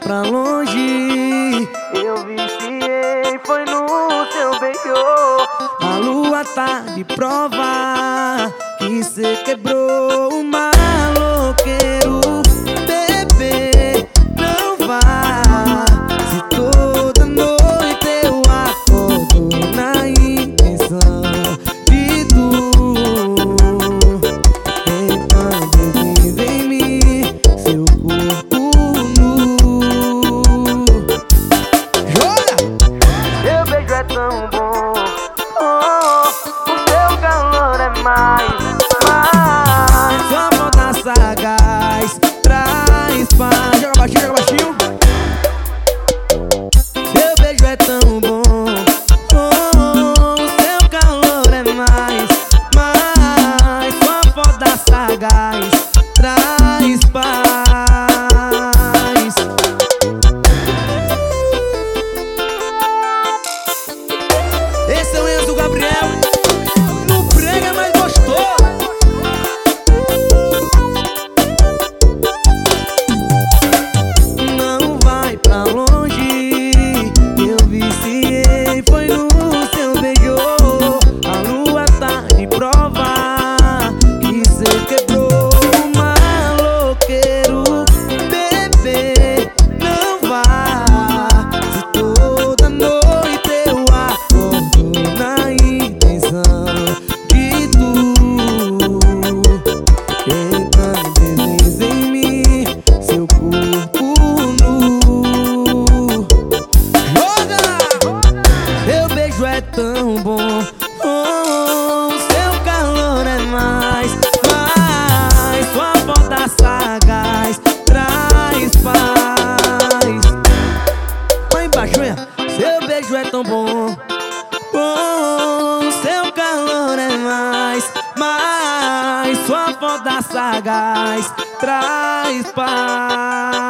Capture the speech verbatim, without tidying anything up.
pra longe. Eu viciei, foi no seu beijo. A lua tá de prova que cê quebrou o maloqueiro. Bebê, não vá. Se toda noite eu acordo na intenção de tu, então desliza em mim seu corpo nu. Joga! Seu beijo é tão bom, oh, o seu calor é mais, mais. Sua volta sagaz traz paz. Joga baixinho, joga baixinho. Seu beijo é tão bom, oh, o seu calor é mais, mais. Sua volta sagaz traz paz. Esse é o Enzo Gabriel, no prega mais gostoso. Não vai pra longe, eu viciei, foi no seu beijo. A lua tá de prova que cê quebrou o maloqueiro. Bebê, não vá. Se toda noite eu acordo na intenção de tu, então desliza em mim seu corpo nu. Joga! Seu beijo é tão bom, oh, seu calor é mais, mais. Sua volta sagaz traz paz. Vai embaixo, hein? Seu beijo é tão bom, oh, seu calor é mais, mais. Sua volta sagaz traz paz.